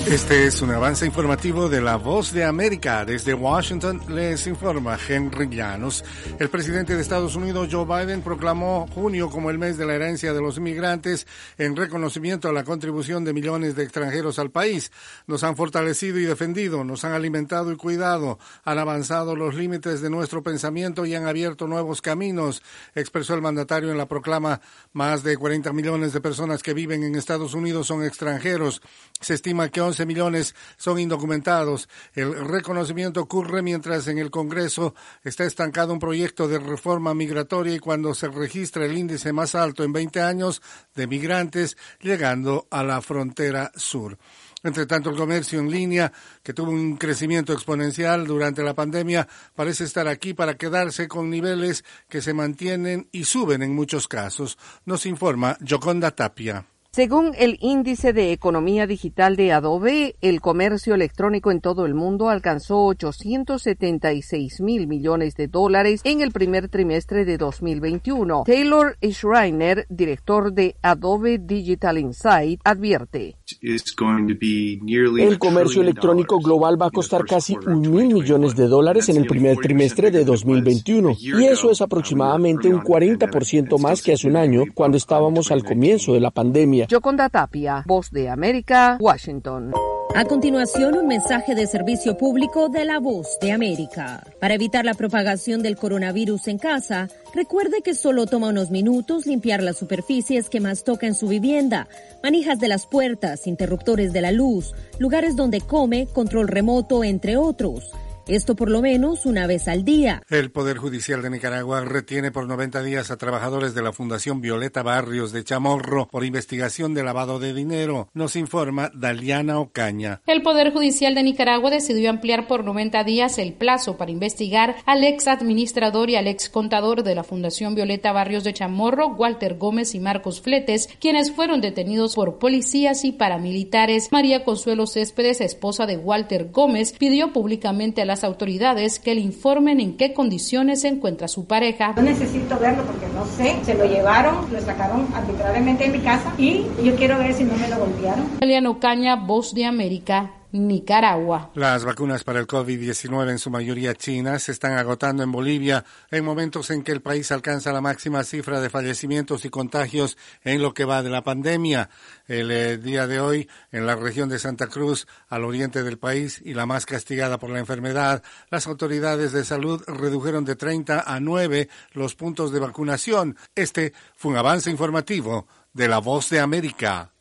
Este es un avance informativo de La Voz de América. Desde Washington les informa Henry Llanos. El presidente de Estados Unidos, Joe Biden, proclamó junio como el mes de la herencia de los inmigrantes en reconocimiento a la contribución de millones de extranjeros al país. Nos han fortalecido y defendido, nos han alimentado y cuidado, han avanzado los límites de nuestro pensamiento y han abierto nuevos caminos, expresó el mandatario en la proclama. Más de 40 millones de personas que viven en Estados Unidos son extranjeros. Se estima que 11 millones son indocumentados. El reconocimiento ocurre mientras en el Congreso está estancado un proyecto de reforma migratoria y cuando se registra el índice más alto en 20 años de migrantes llegando a la frontera sur. Entre tanto, el comercio en línea, que tuvo un crecimiento exponencial durante la pandemia, parece estar aquí para quedarse con niveles que se mantienen y suben en muchos casos. Nos informa Yoconda Tapia. Según el índice de economía digital de Adobe, el comercio electrónico en todo el mundo alcanzó $876 mil millones en el primer trimestre de 2021. Taylor Schreiner, director de Adobe Digital Insight, advierte: el comercio electrónico global va a costar casi $1,000 millones en el primer trimestre de 2021, y eso es aproximadamente un 40% más que hace un año, cuando estábamos al comienzo de la pandemia. Yoconda Tapia, Voz de América, Washington. A continuación, un mensaje de servicio público de La Voz de América. Para evitar la propagación del coronavirus en casa, recuerde que solo toma unos minutos limpiar las superficies que más toca en su vivienda, manijas de las puertas, interruptores de la luz, lugares donde come, control remoto, entre otros. Esto por lo menos una vez al día. El Poder Judicial de Nicaragua retiene por 90 días a trabajadores de la Fundación Violeta Barrios de Chamorro por investigación de lavado de dinero. Nos informa Daliana Ocaña. El Poder Judicial de Nicaragua decidió ampliar por 90 días el plazo para investigar al ex administrador y al ex contador de la Fundación Violeta Barrios de Chamorro, Walter Gómez y Marcos Fletes, quienes fueron detenidos por policías y paramilitares. María Consuelo Céspedes, esposa de Walter Gómez, pidió públicamente a las autoridades que le informen en qué condiciones se encuentra su pareja. Yo necesito verlo porque no sé, se lo llevaron, lo sacaron arbitrariamente de mi casa y yo quiero ver si no me lo golpearon. Eliana Ocaña, Voz de América, Nicaragua. Las vacunas para el COVID-19, en su mayoría chinas, se están agotando en Bolivia en momentos en que el país alcanza la máxima cifra de fallecimientos y contagios en lo que va de la pandemia. El día de hoy, en la región de Santa Cruz, al oriente del país y la más castigada por la enfermedad, las autoridades de salud redujeron de 30 a 9 los puntos de vacunación. Este fue un avance informativo de La Voz de América.